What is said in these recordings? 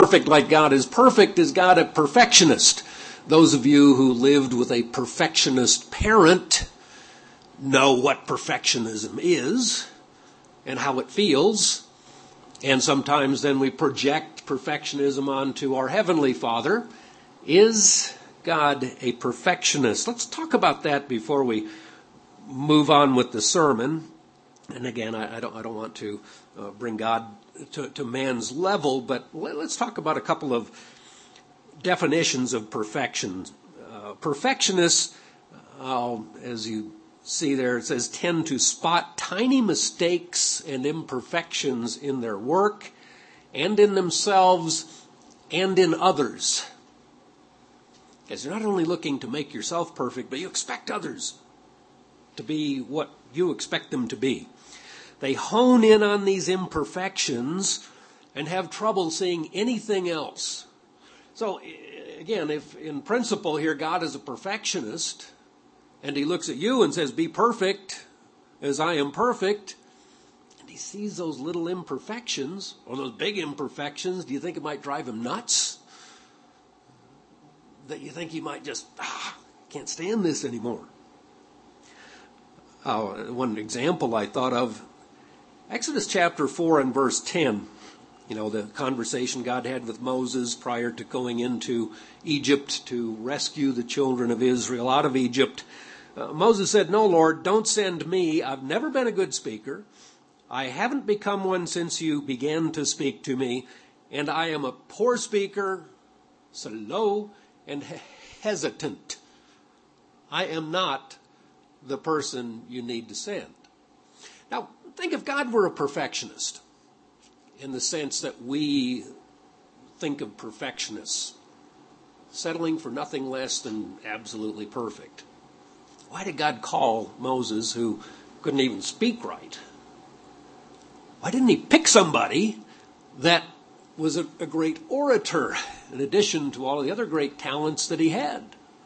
perfect like God is perfect? Is God a perfectionist? Those of you who lived with a perfectionist parent know what perfectionism is and how it feels. And sometimes then we project perfectionism onto our Heavenly Father. Is God a perfectionist? Let's talk about that before we move on with the sermon. And again, I don't want to bring God to man's level, but let's talk about a couple of definitions of perfection. Perfectionists, as you see there, it says, tend to spot tiny mistakes and imperfections in their work and in themselves and in others. Because you're not only looking to make yourself perfect, but you expect others to be what you expect them to be. They hone in on these imperfections and have trouble seeing anything else. So, again, if in principle here God is a perfectionist, and he looks at you and says, be perfect as I am perfect, and he sees those little imperfections, or those big imperfections, do you think it might drive him nuts? That you think he might just, can't stand this anymore. One example I thought of, Exodus chapter 4 and verse 10. You know, the conversation God had with Moses prior to going into Egypt to rescue the children of Israel out of Egypt. Moses said, no, Lord, don't send me. I've never been a good speaker. I haven't become one since you began to speak to me. And I am a poor speaker, slow, and hesitant. I am not the person you need to send. Now, think if God were a perfectionist, in the sense that we think of perfectionists, settling for nothing less than absolutely perfect. Why did God call Moses, who couldn't even speak right? Why didn't he pick somebody that was a great orator, in addition to all the other great talents that he had?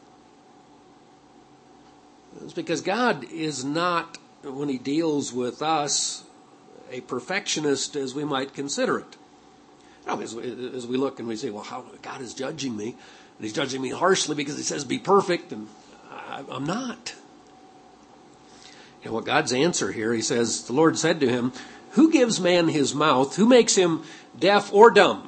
It's because God is not, when he deals with us, a perfectionist as we might consider it. Now, as we look and we say, well, how God is judging me, and he's judging me harshly because he says be perfect, and I'm not. You know what God's answer here, he says, the Lord said to him, who gives man his mouth? Who makes him deaf or dumb?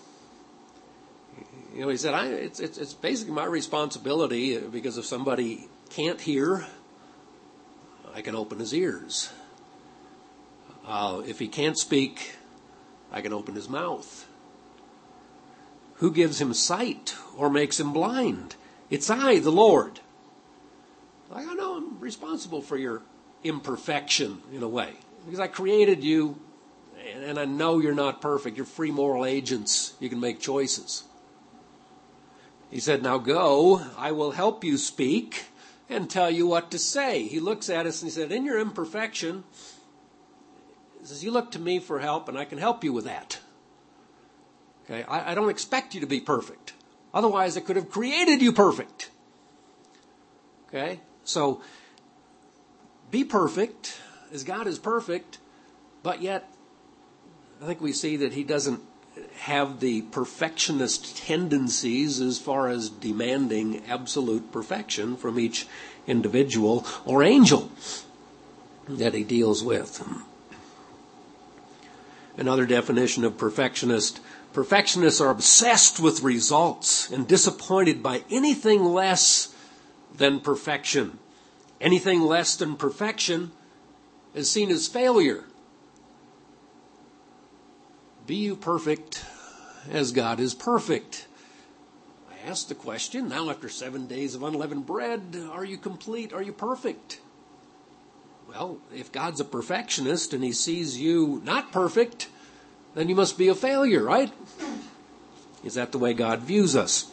You know, he said, it's basically my responsibility, because if somebody can't hear, I can open his ears. If he can't speak, I can open his mouth. Who gives him sight or makes him blind? It's I, the Lord. I know I'm responsible for your imperfection in a way, because I created you, and I know you're not perfect. You're free moral agents. You can make choices. He said, now go, I will help you speak and tell you what to say. He looks at us and he said, in your imperfection, he says, you look to me for help, and I can help you with that. Okay, I don't expect you to be perfect. Otherwise, I could have created you perfect. Okay, so be perfect as God is perfect, but yet I think we see that he doesn't have the perfectionist tendencies as far as demanding absolute perfection from each individual or angel that he deals with. Another definition of perfectionist: perfectionists are obsessed with results and disappointed by anything less than perfection. Anything less than perfection is seen as failure. Be you perfect as God is perfect. I asked the question, now after 7 days of unleavened bread, are you complete? Are you perfect? Well, if God's a perfectionist and he sees you not perfect, then you must be a failure, right? Is that the way God views us?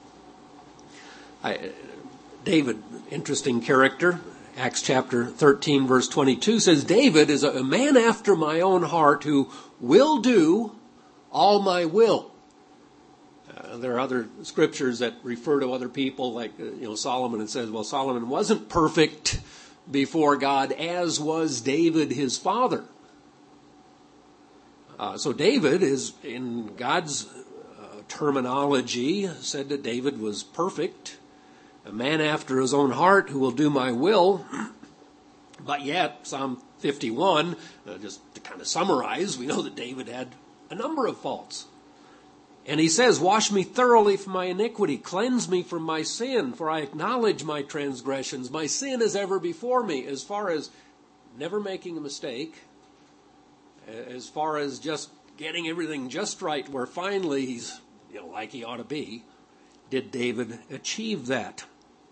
David, interesting character. Acts chapter 13, verse 22 says, David is a man after my own heart who will do all my will. There are other scriptures that refer to other people, like Solomon, and says, well, Solomon wasn't perfect before God, as was David his father. So David is, in God's terminology said that David was perfect, a man after his own heart who will do my will. But yet, Psalm 51, just to kind of summarize, we know that David had a number of faults. And he says, wash me thoroughly from my iniquity, cleanse me from my sin, for I acknowledge my transgressions. My sin is ever before me. As far as never making a mistake, as far as just getting everything just right, where finally he's, like he ought to be, did David achieve that?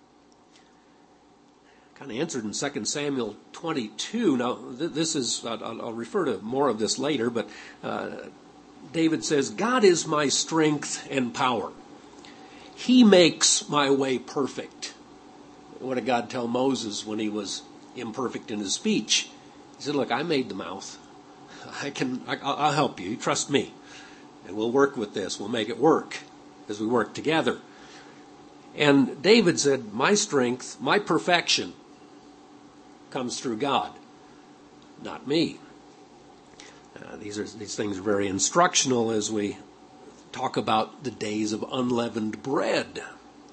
Kind of answered in 2 Samuel 22. Now, this is, I'll refer to more of this later, but David says, God is my strength and power. He makes my way perfect. What did God tell Moses when he was imperfect in his speech? He said, look, I made the mouth. I'll help you. You trust me. And we'll work with this. We'll make it work as we work together. And David said, my strength, my perfection comes through God, not me. These things are very instructional as we talk about the days of unleavened bread.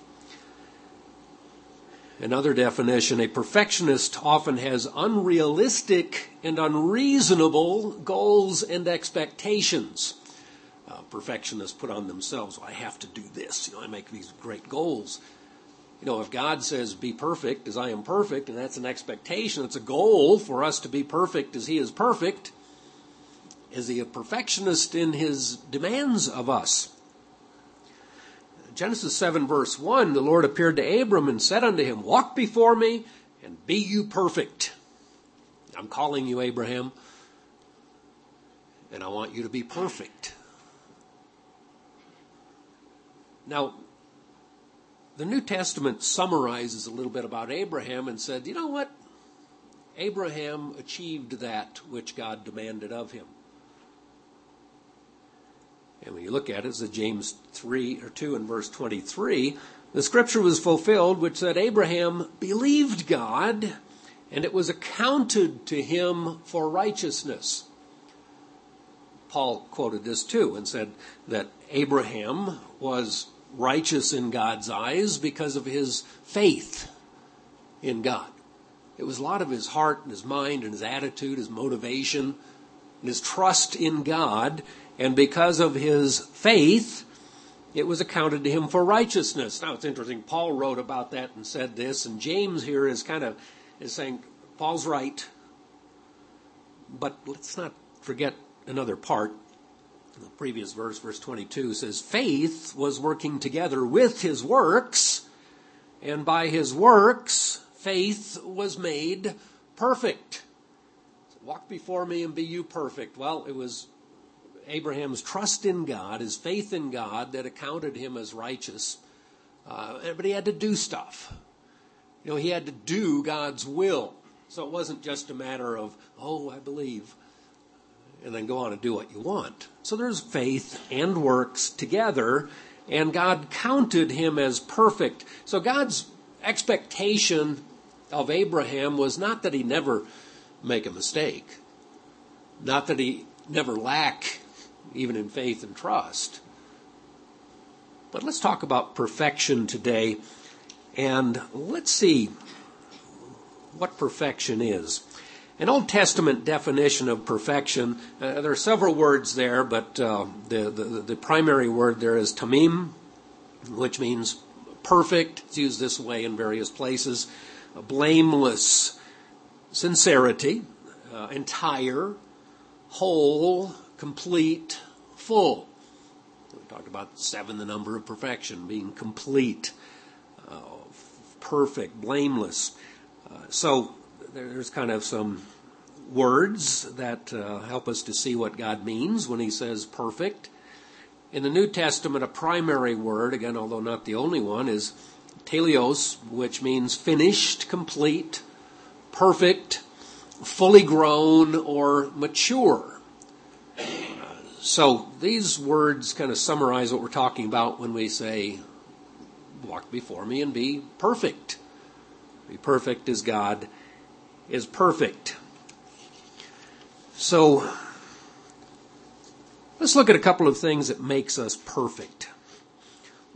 Another definition, a perfectionist often has unrealistic and unreasonable goals and expectations. Perfectionists put on themselves, I have to do this. I make these great goals. If God says, be perfect as I am perfect, and that's an expectation, it's a goal for us to be perfect as he is perfect, is he a perfectionist in his demands of us? Genesis 7 verse 1, the Lord appeared to Abram and said unto him, walk before me and be you perfect. I'm calling you, Abraham, and I want you to be perfect. Now, the New Testament summarizes a little bit about Abraham and said, you know what? Abraham achieved that which God demanded of him. And when you look at it, it's James 2 and verse 23, the scripture was fulfilled which said Abraham believed God and it was accounted to him for righteousness. Paul quoted this too and said that Abraham was righteous in God's eyes because of his faith in God. It was a lot of his heart and his mind and his attitude, his motivation, and his trust in God. And because of his faith, it was accounted to him for righteousness. Now, it's interesting. Paul wrote about that and said this. And James here is saying, Paul's right. But let's not forget another part. The previous verse, verse 22, says, faith was working together with his works. And by his works, faith was made perfect. So, walk before me and be you perfect. Well, it was Abraham's trust in God, his faith in God, that accounted him as righteous. But he had to do stuff. He had to do God's will. So it wasn't just a matter of, I believe, and then go on and do what you want. So there's faith and works together, and God counted him as perfect. So God's expectation of Abraham was not that he never make a mistake, not that he never lack even in faith and trust. But let's talk about perfection today, and let's see what perfection is. An Old Testament definition of perfection, there are several words there, but the primary word there is tamim, which means perfect. It's used this way in various places. Blameless, sincerity, entire, whole, complete, full. We talked about 7, the number of perfection, being complete, perfect, blameless. So there's kind of some words that help us to see what God means when he says perfect. In the New Testament, a primary word, again, although not the only one, is teleos, which means finished, complete, perfect, fully grown, or mature. So these words kind of summarize what we're talking about when we say, walk before me and be perfect. Be perfect as God is perfect. So let's look at a couple of things that makes us perfect.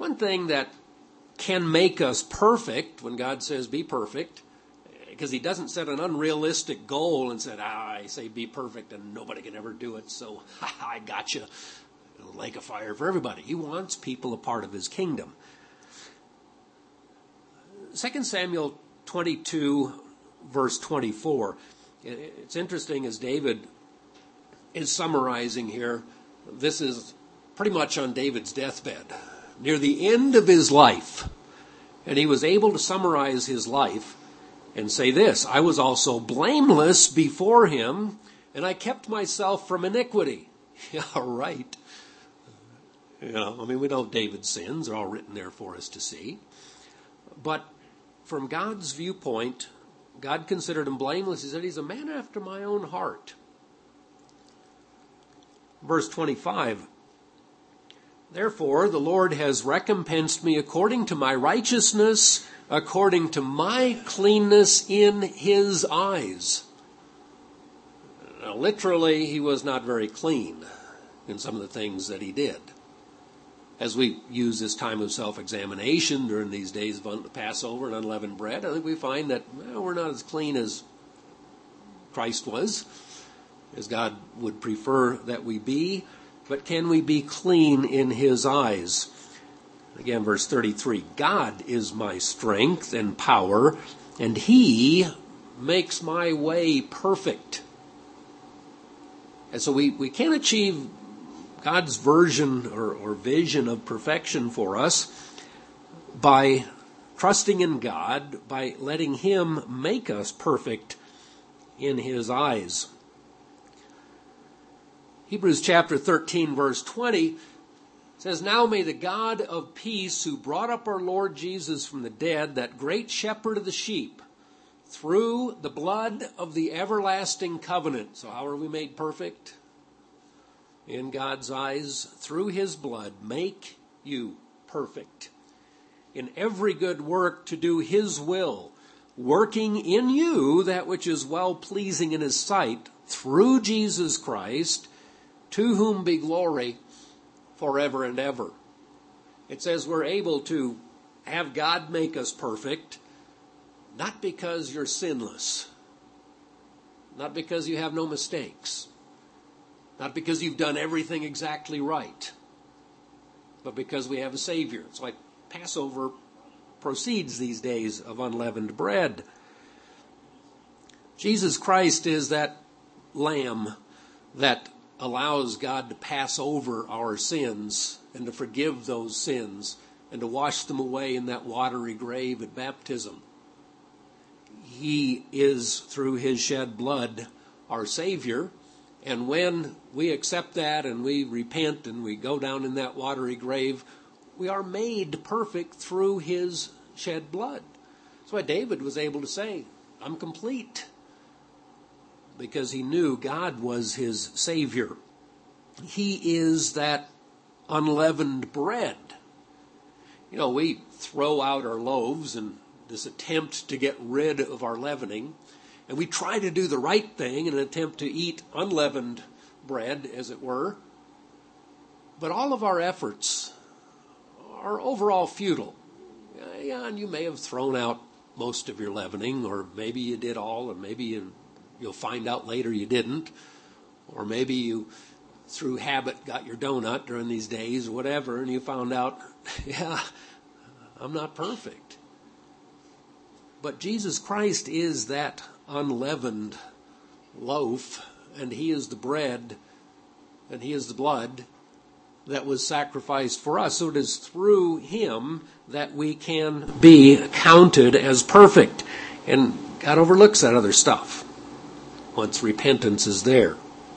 One thing that can make us perfect when God says be perfect, because he doesn't set an unrealistic goal and said, I say be perfect and nobody can ever do it, so I got you. A lake of fire for everybody. He wants people a part of his kingdom. 2 Samuel 22, verse 24. It's interesting as David is summarizing here. This is pretty much on David's deathbed, near the end of his life. And he was able to summarize his life and say this: I was also blameless before him, and I kept myself from iniquity. Yeah, right. We know David's sins are all written there for us to see. But from God's viewpoint, God considered him blameless. He said he's a man after my own heart. Verse 25. Therefore, the Lord has recompensed me according to my righteousness, according to my cleanness in his eyes. Now, literally, he was not very clean in some of the things that he did. As we use this time of self-examination during these days of Passover and unleavened bread, I think we find that we're not as clean as Christ was, as God would prefer that we be. But can we be clean in his eyes? Again, verse 33, God is my strength and power, and he makes my way perfect. And so we can't achieve God's version or vision of perfection for us by trusting in God, by letting him make us perfect in his eyes. Hebrews chapter 13, verse 20 says, Now may the God of peace, who brought up our Lord Jesus from the dead, that great shepherd of the sheep, through the blood of the everlasting covenant. So how are we made perfect? In God's eyes, through his blood, make you perfect in every good work to do his will, working in you that which is well-pleasing in his sight, through Jesus Christ, to whom be glory forever and ever. It says we're able to have God make us perfect, not because you're sinless, not because you have no mistakes, not because you've done everything exactly right, but because we have a Savior. It's like Passover proceeds these days of unleavened bread. Jesus Christ is that lamb that allows God to pass over our sins and to forgive those sins and to wash them away in that watery grave at baptism. He is, through his shed blood, our Savior. And when we accept that and we repent and we go down in that watery grave, we are made perfect through his shed blood. That's why David was able to say, I'm complete. Because he knew God was his Savior. He is that unleavened bread. We throw out our loaves in this attempt to get rid of our leavening, and we try to do the right thing in an attempt to eat unleavened bread, as it were. But all of our efforts are overall futile. Yeah, and you may have thrown out most of your leavening, or maybe you did all, and maybe you'll find out later you didn't. Or maybe you, through habit, got your donut during these days or whatever, and you found out, I'm not perfect. But Jesus Christ is that unleavened loaf, and he is the bread, and he is the blood that was sacrificed for us. So it is through him that we can be counted as perfect. And God overlooks that other stuff once repentance is there.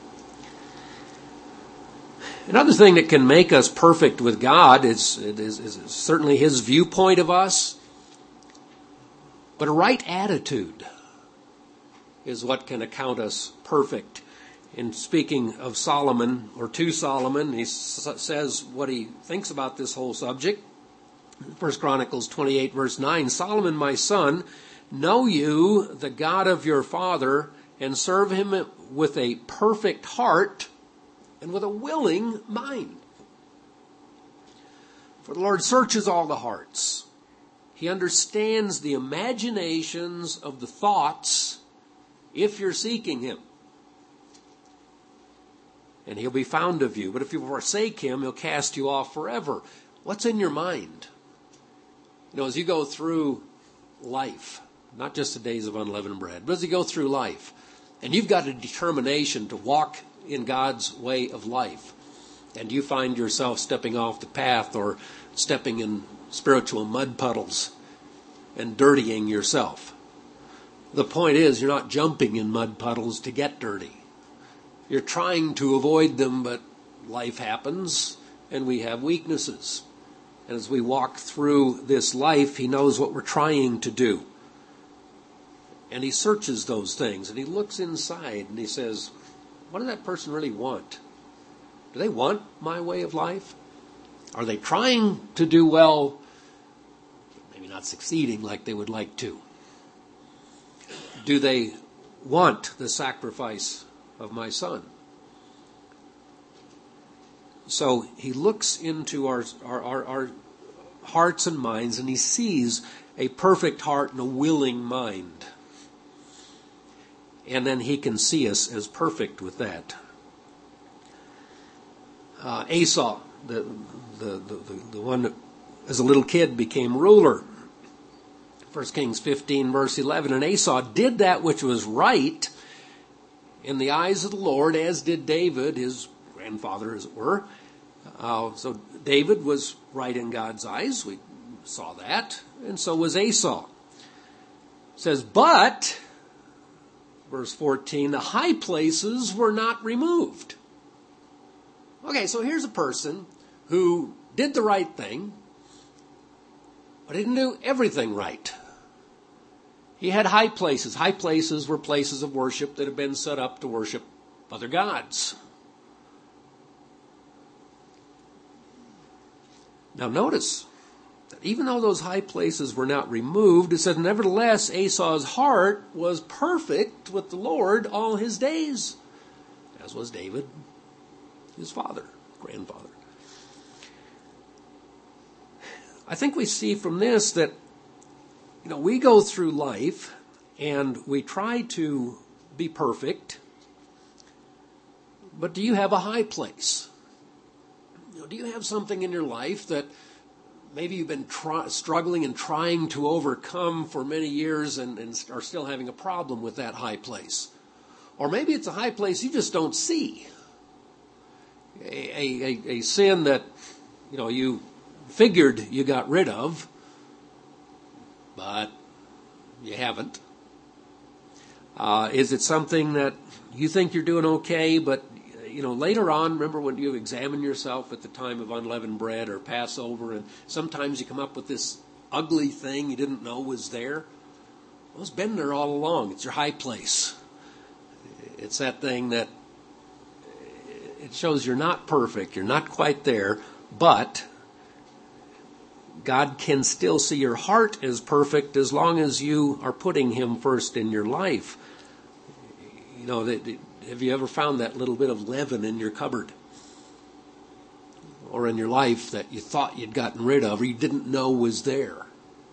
Another thing that can make us perfect with God is certainly his viewpoint of us. But a right attitude is what can account us perfect. In speaking of Solomon, or to Solomon, he says what he thinks about this whole subject. 1 Chronicles 28, verse 9, Solomon, my son, know you the God of your father, and serve him with a perfect heart and with a willing mind. For the Lord searches all the hearts. He understands the imaginations of the thoughts if you're seeking Him. And He'll be found of you. But if you forsake Him, He'll cast you off forever. What's in your mind? As you go through life, not just the days of unleavened bread, but as you go through life, and you've got a determination to walk in God's way of life, and you find yourself stepping off the path or stepping in spiritual mud puddles and dirtying yourself. The point is, you're not jumping in mud puddles to get dirty. You're trying to avoid them, but life happens, and we have weaknesses. And as we walk through this life, He knows what we're trying to do. And He searches those things, and He looks inside, and He says, what does that person really want? Do they want my way of life? Are they trying to do well, maybe not succeeding like they would like to? Do they want the sacrifice of my Son? So He looks into our hearts and minds, and He sees a perfect heart and a willing mind. And then He can see us as perfect with that. Esau, the one that as a little kid became ruler. 1 Kings 15 verse 11. And Esau did that which was right in the eyes of the Lord, as did David, his grandfather as it were. So David was right in God's eyes. We saw that. And so was Esau. It says, but, verse 14, the high places were not removed. Okay, so here's a person who did the right thing, but he didn't do everything right. He had high places. High places were places of worship that had been set up to worship other gods. Now notice that even though those high places were not removed, it said, nevertheless, Esau's heart was perfect with the Lord all his days, as was David, his grandfather. I think we see from this that, we go through life and we try to be perfect, but do you have a high place? Do you have something in your life that maybe you've been struggling and trying to overcome for many years and are still having a problem with that high place? Or maybe it's a high place you just don't see. A sin that, you figured you got rid of, but you haven't. Is it something that you think you're doing okay, but later on, remember when you examine yourself at the time of unleavened bread or Passover, and sometimes you come up with this ugly thing you didn't know was there? Well, it's been there all along. It's your high place. It's that thing that it shows you're not perfect. You're not quite there, but God can still see your heart as perfect as long as you are putting Him first in your life. Have you ever found that little bit of leaven in your cupboard or in your life that you thought you'd gotten rid of or you didn't know was there?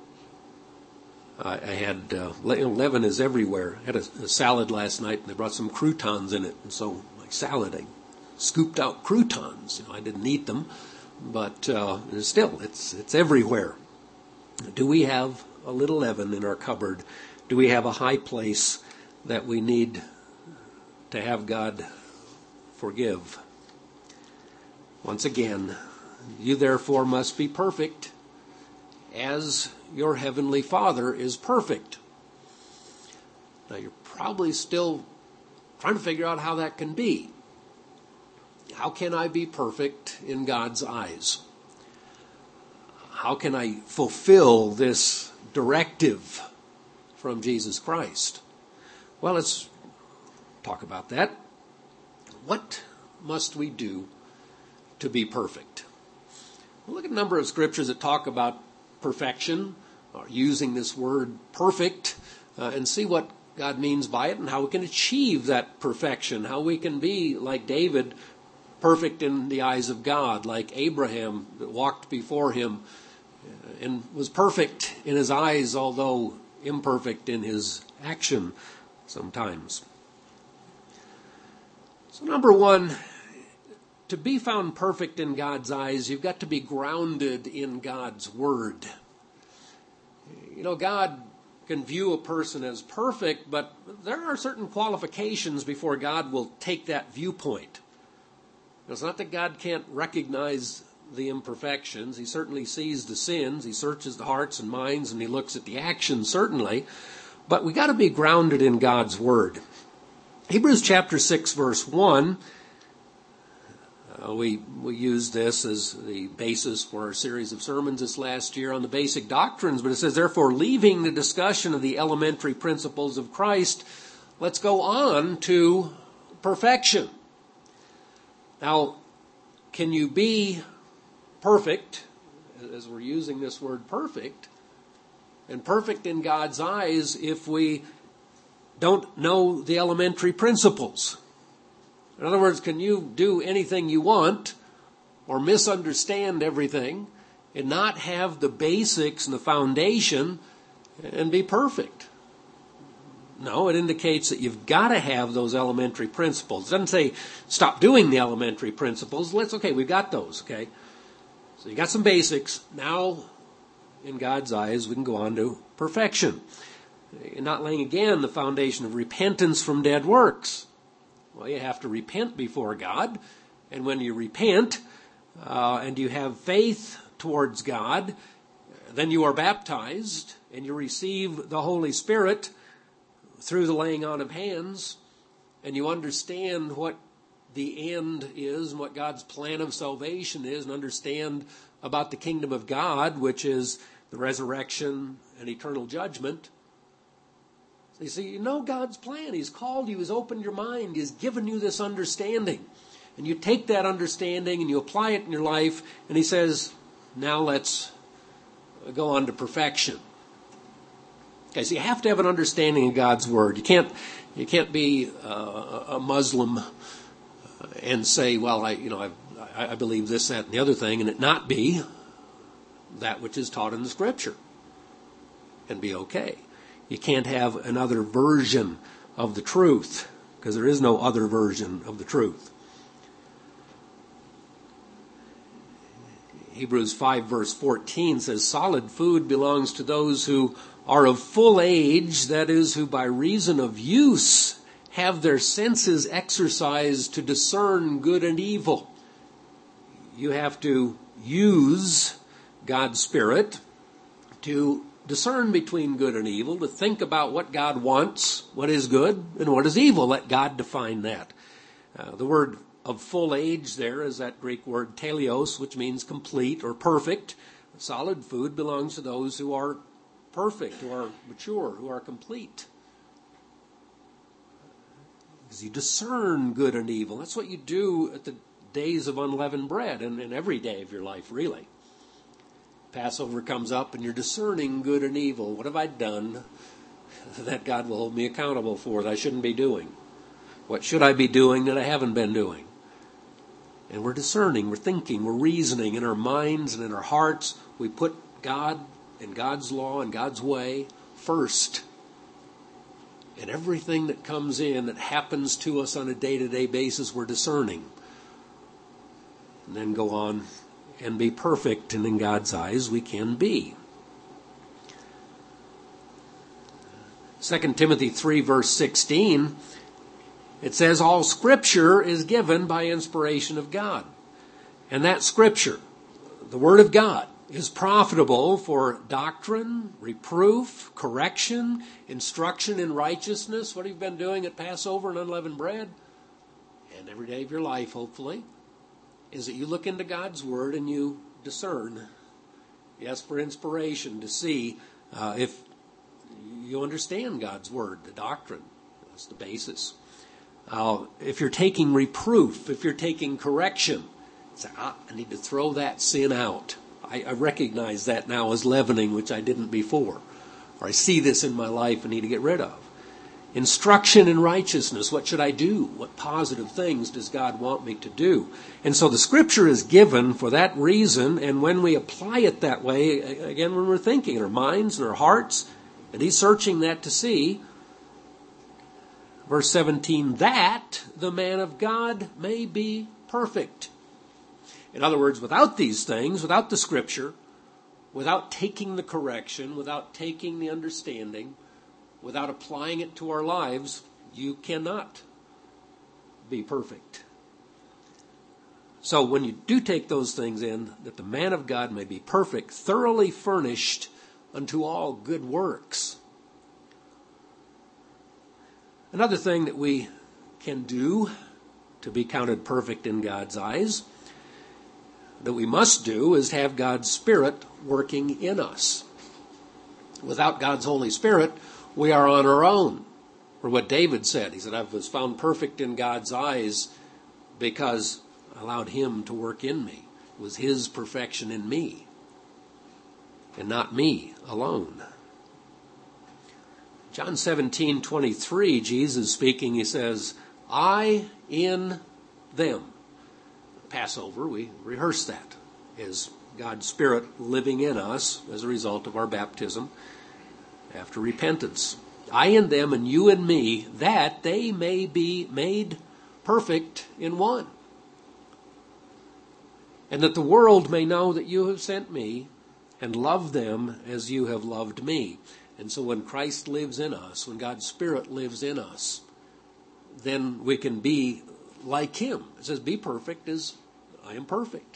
I had leaven is everywhere. I had a salad last night and they brought some croutons in it, and so my salad, I scooped out croutons. I didn't eat them, but still, it's everywhere. Do we have a little leaven in our cupboard? Do we have a high place that we need to have God forgive? Once again, you therefore must be perfect as your heavenly Father is perfect. Now you're probably still trying to figure out how that can be. How can I be perfect in God's eyes? How can I fulfill this directive from Jesus Christ? Well, let's talk about that. What must we do to be perfect? We'll look at a number of scriptures that talk about perfection, or using this word perfect, and see what God means by it and how we can achieve that perfection, how we can be like David, perfect in the eyes of God, like Abraham that walked before him and was perfect in his eyes, although imperfect in his action sometimes. So number one, to be found perfect in God's eyes, you've got to be grounded in God's Word. You know, God can view a person as perfect, but there are certain qualifications before God will take that viewpoint. It's not that God can't recognize the imperfections. He certainly sees the sins. He searches the hearts and minds, and he looks at the actions, certainly. But we got to be grounded in God's Word. Hebrews chapter 6, verse 1, we used this as the basis for our series of sermons this last year on the basic doctrines, but it says, therefore, leaving the discussion of the elementary principles of Christ, let's go on to perfection. Now, can you be perfect, as we're using this word perfect, and perfect in God's eyes if we don't know the elementary principles? In other words, can you do anything you want or misunderstand everything and not have the basics and the foundation and be perfect? No, it indicates that you've got to have those elementary principles. It doesn't say stop doing the elementary principles. We've got those, okay? So you got some basics. Now, in God's eyes, we can go on to perfection. You're not laying again the foundation of repentance from dead works. Well, you have to repent before God. And when you repent and you have faith towards God, then you are baptized and you receive the Holy Spirit through the laying on of hands, and you understand what the end is and what God's plan of salvation is, and understand about the kingdom of God, which is the resurrection and eternal judgment. So you see, you know God's plan. He's called you. He's opened your mind. He's given you this understanding. And you take that understanding and you apply it in your life, and he says, now let's go on to perfection. Okay, so you have to have an understanding of God's Word. You can't be a Muslim and say, well, I believe this, that, and the other thing, and it not be that which is taught in the Scripture, and be okay. You can't have another version of the truth, because there is no other version of the truth. Hebrews 5 verse 14 says, solid food belongs to those who are of full age, that is, who by reason of use have their senses exercised to discern good and evil. You have to use God's Spirit to discern between good and evil, to think about what God wants, what is good, and what is evil. Let God define that. The word of full age there is that Greek word teleos, which means complete or perfect. Solid food belongs to those who are perfect, who are mature, who are complete. Because you discern good and evil. That's what you do at the days of unleavened bread, and in every day of your life, really. Passover comes up and you're discerning good and evil. What have I done that God will hold me accountable for that I shouldn't be doing? What should I be doing that I haven't been doing? And we're discerning, we're thinking, we're reasoning in our minds and in our hearts. We put God and God's law and God's way first. And everything that comes in, that happens to us on a day-to-day basis, we're discerning. And then go on and be perfect, and in God's eyes we can be. 2 Timothy 3 verse 16, it says, all Scripture is given by inspiration of God. And that Scripture, the Word of God, is profitable for doctrine, reproof, correction, instruction in righteousness. What have you been doing at Passover and unleavened bread? And every day of your life, hopefully, is that you look into God's Word and you discern. You ask for inspiration to see if you understand God's Word, the doctrine. That's the basis. If you're taking reproof, if you're taking correction, say, I need to throw that sin out. I recognize that now as leavening, which I didn't before. Or I see this in my life and need to get rid of. Instruction in righteousness. What should I do? What positive things does God want me to do? And so the Scripture is given for that reason, and when we apply it that way, again, when we're thinking in our minds and our hearts, and He's searching that to see, verse 17, that the man of God may be perfect. In other words, without these things, without the Scripture, without taking the correction, without taking the understanding, without applying it to our lives, you cannot be perfect. So when you do take those things in, that the man of God may be perfect, thoroughly furnished unto all good works. Another thing that we can do to be counted perfect in God's eyes, that we must do, is have God's Spirit working in us. Without God's Holy Spirit, we are on our own. Or what David said, he said, I was found perfect in God's eyes because I allowed Him to work in me. It was His perfection in me, and not me alone. John 17:23, Jesus speaking, He says, I in them. Passover, we rehearse that as God's Spirit living in us as a result of our baptism after repentance. I in them and you in me, that they may be made perfect in one. And that the world may know that you have sent me and love them as you have loved me. And so when Christ lives in us, when God's Spirit lives in us, then we can be like Him. It says, be perfect as I am perfect.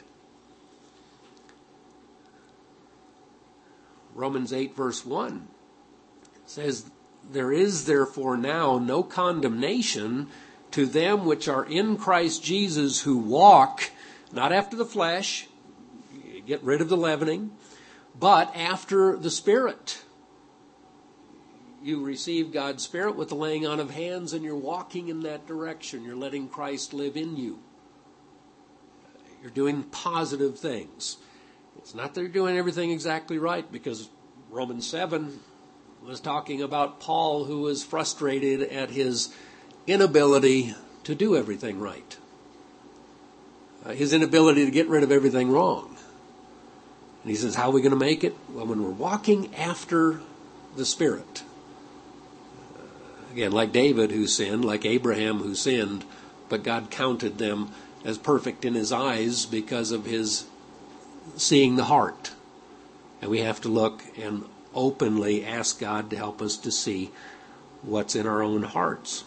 Romans 8 verse 1 says, there is therefore now no condemnation to them which are in Christ Jesus, who walk not after the flesh, get rid of the leavening, but after the Spirit. You receive God's Spirit with the laying on of hands, and you're walking in that direction. You're letting Christ live in you. You're doing positive things. It's not that you're doing everything exactly right, because Romans 7 was talking about Paul, who was frustrated at his inability to do everything right. His inability to get rid of everything wrong. And he says, how are we going to make it? Well, when we're walking after the Spirit. Again, like David who sinned, like Abraham who sinned, but God counted them as perfect in His eyes because of His seeing the heart. And we have to look and openly ask God to help us to see what's in our own hearts.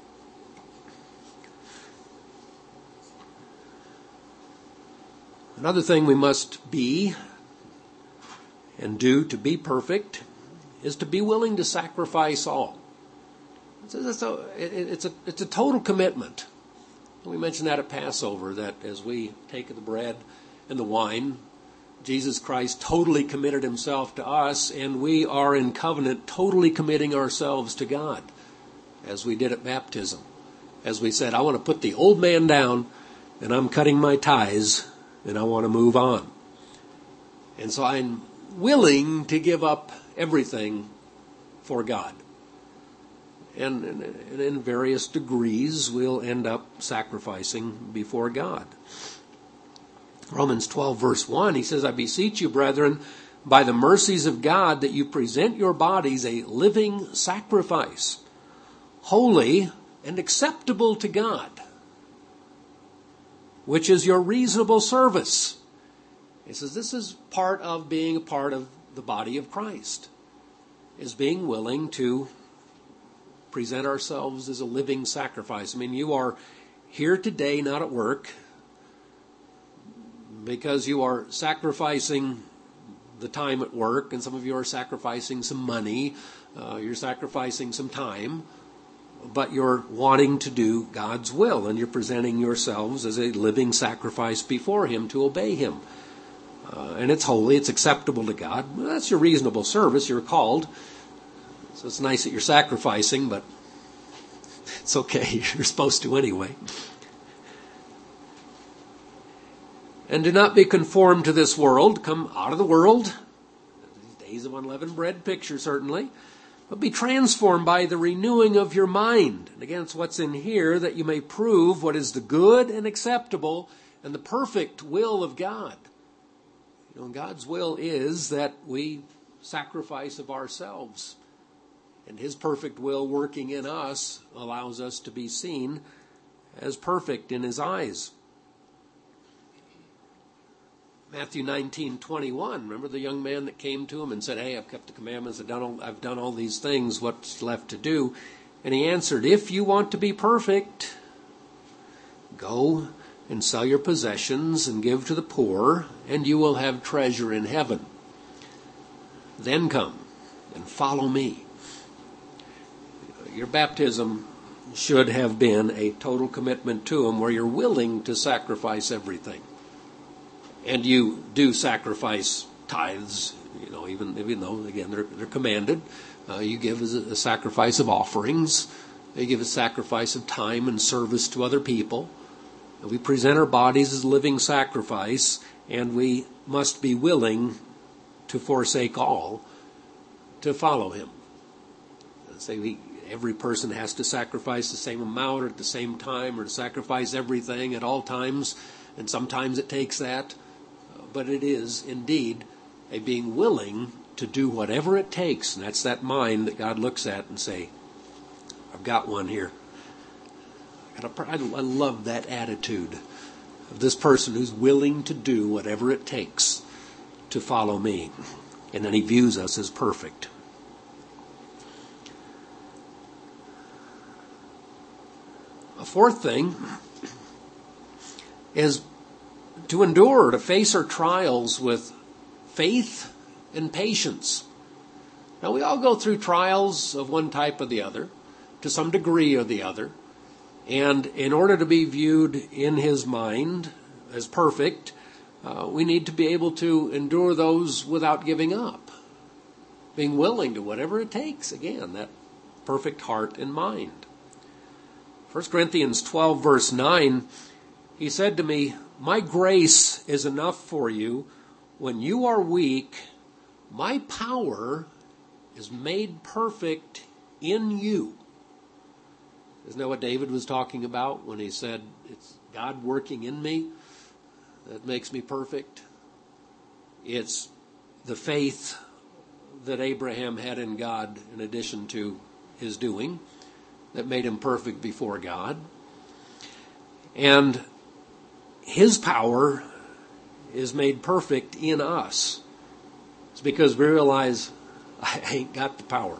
Another thing we must be and do to be perfect is to be willing to sacrifice all. It's a total commitment. We mentioned that at Passover, that as we take the bread and the wine, Jesus Christ totally committed Himself to us, and we are in covenant totally committing ourselves to God, as we did at baptism. As we said, I want to put the old man down, and I'm cutting my ties, and I want to move on. And so I'm willing to give up everything for God. And in various degrees, we'll end up sacrificing before God. Romans 12 verse 1, he says, I beseech you, brethren, by the mercies of God, that you present your bodies a living sacrifice, holy and acceptable to God, which is your reasonable service. He says this is part of being a part of the body of Christ, is being willing to present ourselves as a living sacrifice. I mean, you are here today, not at work, because you are sacrificing the time at work, and some of you are sacrificing some money, you're sacrificing some time, but you're wanting to do God's will, and you're presenting yourselves as a living sacrifice before Him to obey Him. And it's holy, it's acceptable to God. Well, that's your reasonable service, you're called. So it's nice that you're sacrificing, but it's okay, you're supposed to anyway. And do not be conformed to this world. Come out of the world. These days of unleavened bread picture, certainly. But be transformed by the renewing of your mind. And again, it's what's in here, that you may prove what is the good and acceptable and the perfect will of God. You know, God's will is that we sacrifice of ourselves. And His perfect will working in us allows us to be seen as perfect in His eyes. Matthew 19:21. Remember the young man that came to Him and said, "Hey, I've kept the commandments. I've done all these things. What's left to do?" And He answered, "If you want to be perfect, go and sell your possessions and give to the poor, and you will have treasure in heaven. Then come and follow me." Your baptism should have been a total commitment to Him, where you're willing to sacrifice everything. And you do sacrifice tithes, even though, again, they're commanded. You give as a sacrifice of offerings. You give a sacrifice of time and service to other people. And we present our bodies as a living sacrifice, and we must be willing to forsake all to follow Him. Every person has to sacrifice the same amount or at the same time, or to sacrifice everything at all times, and sometimes it takes that. But it is indeed a being willing to do whatever it takes, and that's that mind that God looks at and say, "I've got one here." I love that attitude of this person who's willing to do whatever it takes to follow me. And then He views us as perfect. A fourth thing is to endure, to face our trials with faith and patience. Now, we all go through trials of one type or the other, to some degree or the other. And in order to be viewed in His mind as perfect, we need to be able to endure those without giving up. Being willing to whatever it takes. Again, that perfect heart and mind. 1 Corinthians 12, verse 9, He said to me, "My grace is enough for you. When you are weak, my power is made perfect in you." Isn't that what David was talking about when he said, "It's God working in me that makes me perfect"? It's the faith that Abraham had in God in addition to his doing that made him perfect before God. And His power is made perfect in us. It's because we realize, I ain't got the power.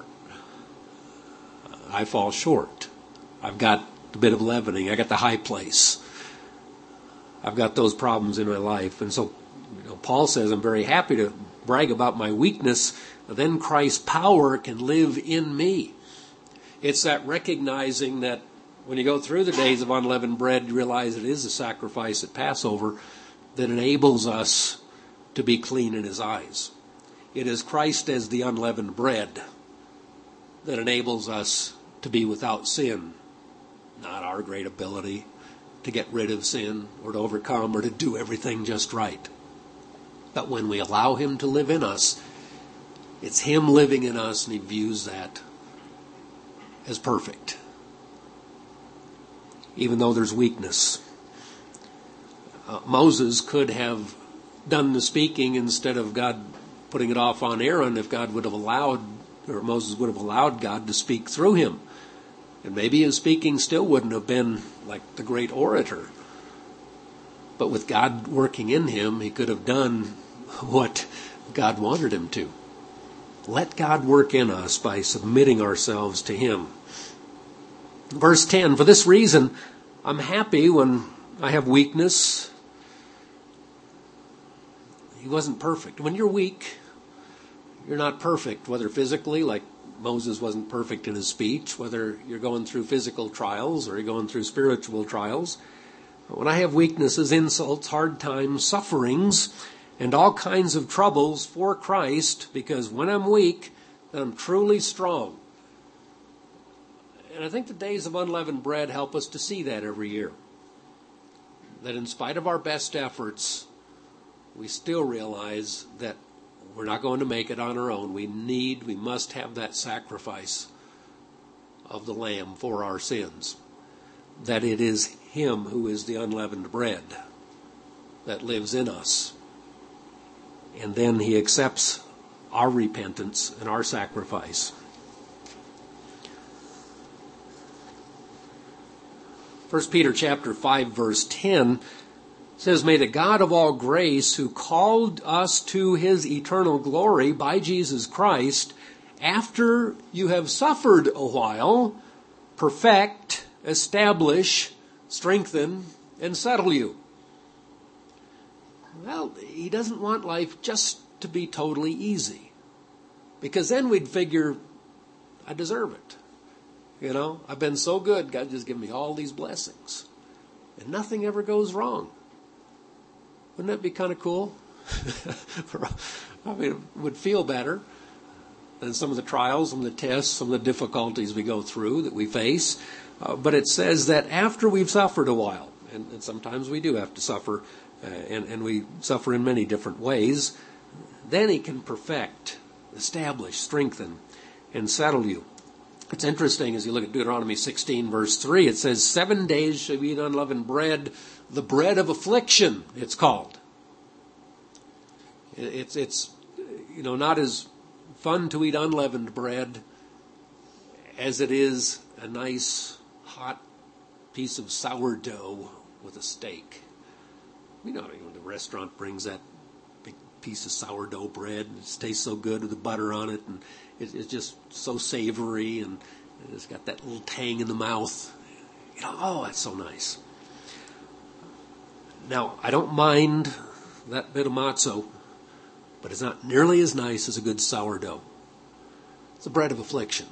I fall short. I've got a bit of leavening. I got the high place. I've got those problems in my life. And so Paul says, I'm very happy to brag about my weakness. Then Christ's power can live in me. It's that recognizing that when you go through the days of unleavened bread, you realize it is a sacrifice at Passover that enables us to be clean in His eyes. It is Christ as the unleavened bread that enables us to be without sin. Not our great ability to get rid of sin or to overcome or to do everything just right. But when we allow Him to live in us, it's Him living in us, and He views that as perfect. Even though there's weakness. Moses could have done the speaking instead of God putting it off on Aaron if God would have allowed, or Moses would have allowed God to speak through him. And maybe his speaking still wouldn't have been like the great orator. But with God working in him, he could have done what God wanted him to. Let God work in us by submitting ourselves to Him. Verse 10, "For this reason, I'm happy when I have weakness." He wasn't perfect. When you're weak, you're not perfect, whether physically, like Moses wasn't perfect in his speech, whether you're going through physical trials or you're going through spiritual trials. When I have weaknesses, insults, hard times, sufferings, and all kinds of troubles for Christ, because when I'm weak, then I'm truly strong. And I think the days of unleavened bread help us to see that every year. That in spite of our best efforts, we still realize that We're not going to make it on our own. We must have that sacrifice of the Lamb for our sins. That it is Him who is the unleavened bread that lives in us. And then He accepts our repentance and our sacrifice. 1 Peter chapter 5 verse 10 says, "May the God of all grace, who called us to His eternal glory by Jesus Christ, after you have suffered a while, perfect, establish, strengthen, and settle you." Well, He doesn't want life just to be totally easy, because then we'd figure, I deserve it. I've been so good, God just given me all these blessings, and nothing ever goes wrong. Wouldn't that be kind of cool? It would feel better than some of the trials, some of the tests, some of the difficulties we go through that we face. But it says that after we've suffered a while, and sometimes we do have to suffer, and we suffer in many different ways, then He can perfect, establish, strengthen, and settle you. It's interesting as you look at Deuteronomy 16 verse 3, it says, 7 days shall you eat unleavened bread, the bread of affliction, it's called. It's not as fun to eat unleavened bread as it is a nice hot piece of sourdough with a steak. When the restaurant brings that big piece of sourdough bread, it tastes so good with the butter on it, and it's just so savory, and it's got that little tang in the mouth. That's so nice. Now, I don't mind that bit of matzo, but it's not nearly as nice as a good sourdough. It's the bread of affliction.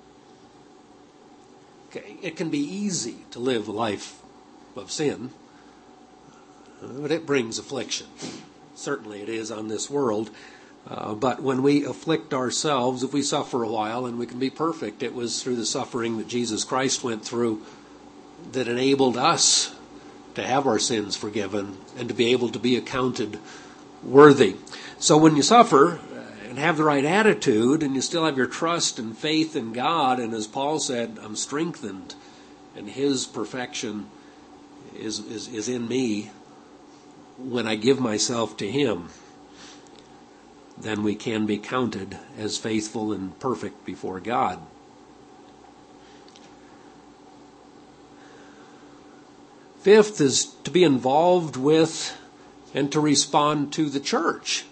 Okay, it can be easy to live a life of sin, but it brings affliction. Certainly it is on this world. But when we afflict ourselves, if we suffer a while and we can be perfect, it was through the suffering that Jesus Christ went through that enabled us to have our sins forgiven and to be able to be accounted worthy. So when you suffer and have the right attitude and you still have your trust and faith in God, and as Paul said, I'm strengthened and His perfection is in me when I give myself to Him, then we can be counted as faithful and perfect before God. Fifth is to be involved with and to respond to the church.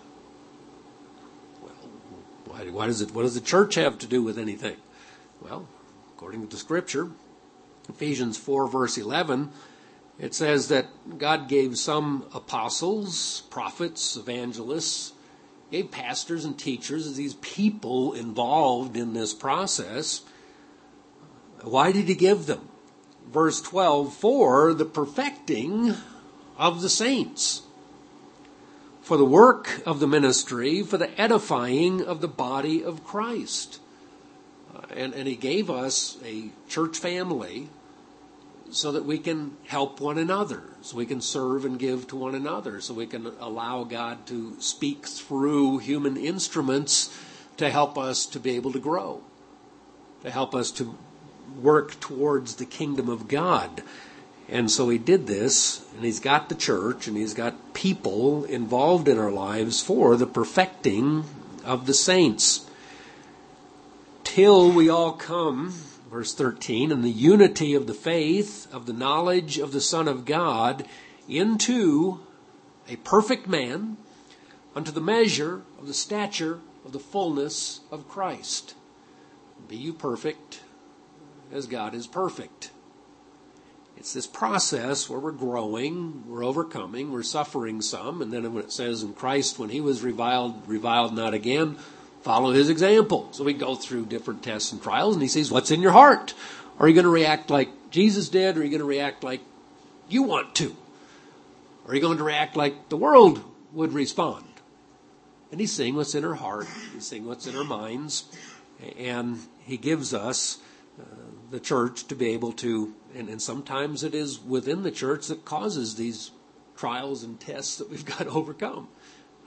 Well, what does the church have to do with anything? Well, according to the Scripture, Ephesians 4 verse 11, it says that God gave some apostles, prophets, evangelists, gave pastors and teachers as these people involved in this process. Why did He give them? Verse 12, for the perfecting of the saints, for the work of the ministry, for the edifying of the body of Christ. And He gave us a church family so that we can help one another, so we can serve and give to one another, so we can allow God to speak through human instruments to help us to be able to grow, to help us to work towards the kingdom of God. And so He did this, and He's got the church, and He's got people involved in our lives for the perfecting of the saints. Till we all come, verse 13, in the unity of the faith, of the knowledge of the Son of God, into a perfect man, unto the measure of the stature of the fullness of Christ. Be you perfect as God is perfect. It's this process where we're growing, we're overcoming, we're suffering some, and then when it says in Christ, when He was reviled not again, follow His example. So we go through different tests and trials, and He says, what's in your heart? Are you going to react like Jesus did, or are you going to react like you want to? Or are you going to react like the world would respond? And He's seeing what's in our heart. He's seeing what's in our minds. And He gives us the church to be able to, and sometimes it is within the church that causes these trials and tests that we've got to overcome.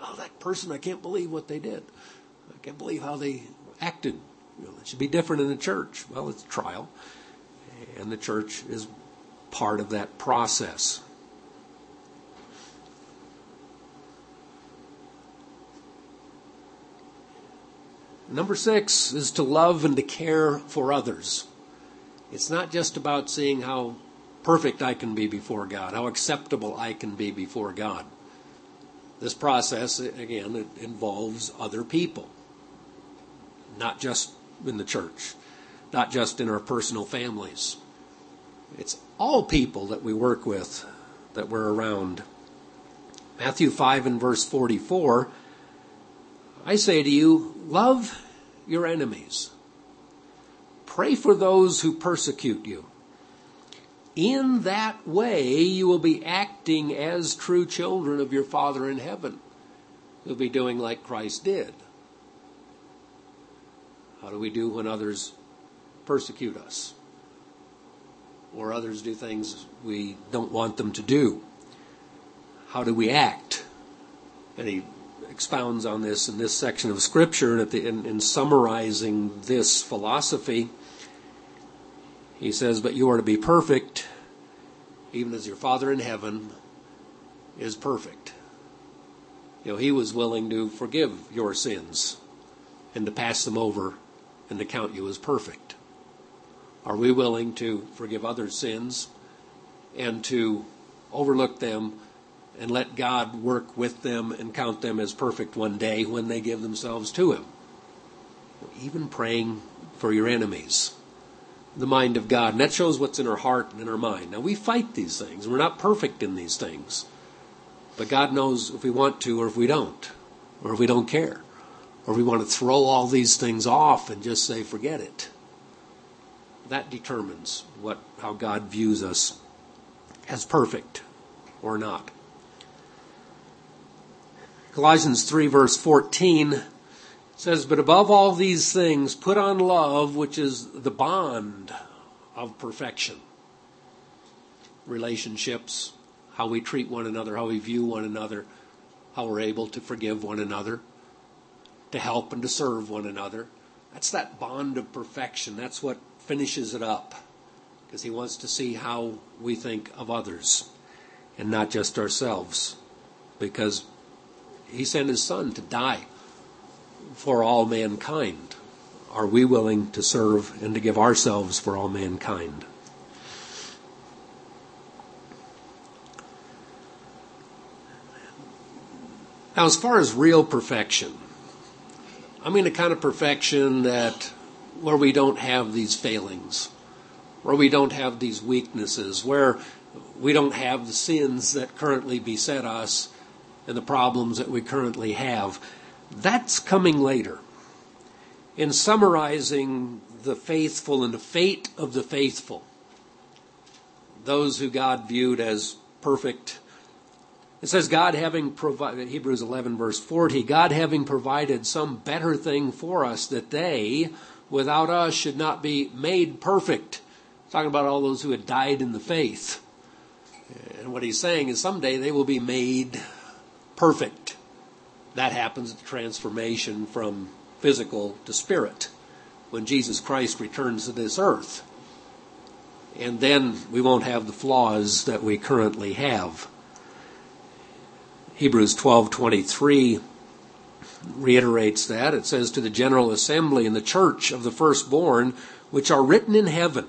oh, that person, I can't believe what they did. I can't believe how they acted. It should be different in the church. Well, it's a trial, and the church is part of that process. Number 6 is to love and to care for others. It's not just about seeing how perfect I can be before God, how acceptable I can be before God. This process, again, it involves other people, not just in the church, not just in our personal families. It's all people that we work with, that we're around. Matthew 5 and verse 44, I say to you, love your enemies. Pray for those who persecute you. In that way, you will be acting as true children of your Father in heaven. You'll be doing like Christ did. How do we do when others persecute us? Or others do things we don't want them to do? How do we act? And he expounds on this in this section of Scripture, and in summarizing this philosophy, he says, but you are to be perfect, even as your Father in heaven is perfect. He was willing to forgive your sins and to pass them over and to count you as perfect. Are we willing to forgive others' sins and to overlook them and let God work with them and count them as perfect one day when they give themselves to Him? Even praying for your enemies. The mind of God. And that shows what's in our heart and in our mind. Now, we fight these things. We're not perfect in these things. But God knows if we want to or if we don't. Or if we don't care. Or if we want to throw all these things off and just say, forget it. That determines how God views us as perfect or not. Colossians 3 verse 14 says, but above all these things, put on love, which is the bond of perfection. Relationships, how we treat one another, how we view one another, how we're able to forgive one another, to help and to serve one another. That's that bond of perfection. That's what finishes it up. Because He wants to see how we think of others and not just ourselves. Because He sent His Son to die for all mankind. Are we willing to serve and to give ourselves for all mankind? Now, as far as real perfection, I mean the kind of perfection where we don't have these failings, where we don't have these weaknesses, where we don't have the sins that currently beset us and the problems that we currently have. That's coming later. In summarizing the faithful and the fate of the faithful, those who God viewed as perfect, it says, God having provided, Hebrews 11 verse 40, God having provided some better thing for us, that they, without us, should not be made perfect. Talking about all those who had died in the faith. And what he's saying is someday they will be made perfect. That happens at the transformation from physical to spirit when Jesus Christ returns to this earth. And then we won't have the flaws that we currently have. Hebrews 12:23 reiterates that. It says, to the general assembly and the church of the firstborn, which are written in heaven,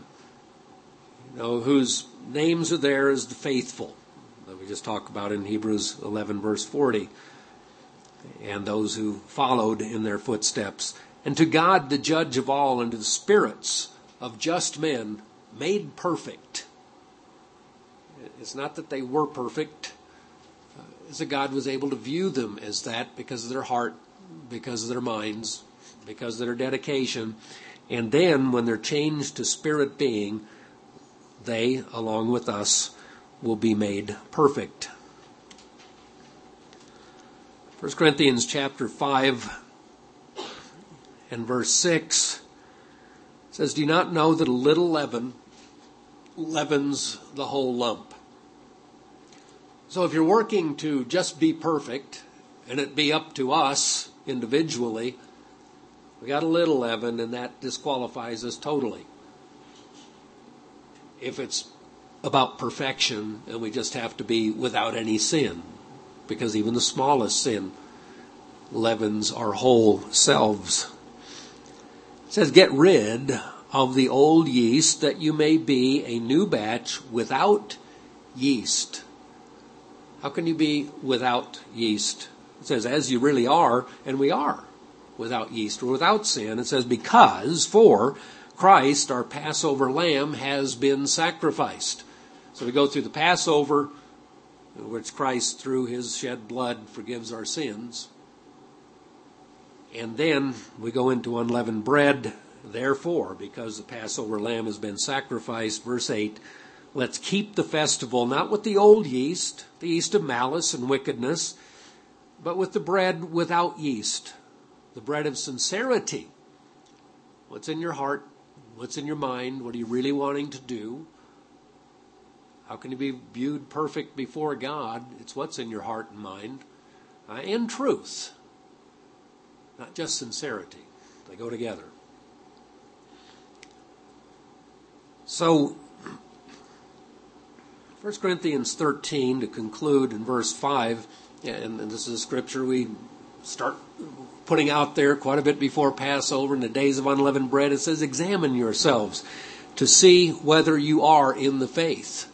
whose names are there as the faithful, that we just talked about in Hebrews 11 verse 40, and those who followed in their footsteps, and to God the judge of all, and to the spirits of just men made perfect. It's not that they were perfect. It's that God was able to view them as that because of their heart, because of their minds, because of their dedication. And then when they're changed to spirit being, they, along with us, will be made perfect. 1 Corinthians chapter 5 and verse 6 says, do you not know that a little leaven leavens the whole lump? So if you're working to just be perfect and it be up to us individually, we got a little leaven, and that disqualifies us totally. If it's about perfection, and we just have to be without any sin, because even the smallest sin leavens our whole selves. It says, get rid of the old yeast, that you may be a new batch without yeast. How can you be without yeast? It says, as you really are, and we are without yeast or without sin. It says, because for Christ, our Passover lamb, has been sacrificed. So we go through the Passover, in which Christ, through his shed blood, forgives our sins. And then we go into unleavened bread. Therefore, because the Passover lamb has been sacrificed, verse 8, let's keep the festival not with the old yeast, the yeast of malice and wickedness, but with the bread without yeast, the bread of sincerity. What's in your heart? What's in your mind? What are you really wanting to do? How can you be viewed perfect before God? It's what's in your heart and mind. And truth. Not just sincerity. They go together. So, 1 Corinthians 13, to conclude in verse 5, and this is a scripture we start putting out there quite a bit before Passover in the days of unleavened bread. It says, examine yourselves to see whether you are in the faith.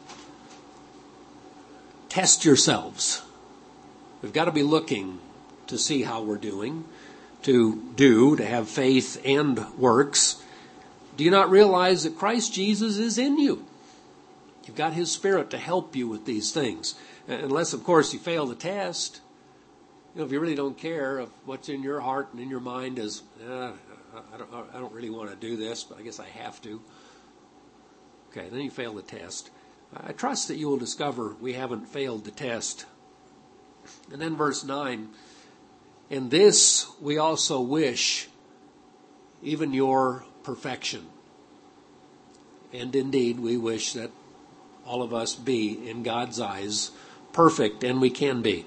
Test yourselves. We've got to be looking to see how we're doing, to have faith and works. Do you not realize that Christ Jesus is in you? You've got his Spirit to help you with these things. Unless, of course, you fail the test. If you really don't care of what's in your heart and in your mind is, I don't really want to do this, but I guess I have to. Okay, then you fail the test. I trust that you will discover we haven't failed the test. And then verse 9, and this we also wish, even your perfection. And indeed, we wish that all of us be, in God's eyes, perfect, and we can be.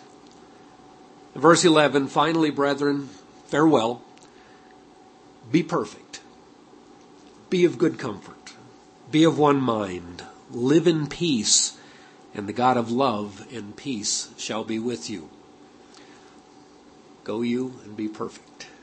Verse 11, finally, brethren, farewell. Be perfect. Be of good comfort. Be of one mind. Live in peace, and the God of love and peace shall be with you. Go you and be perfect.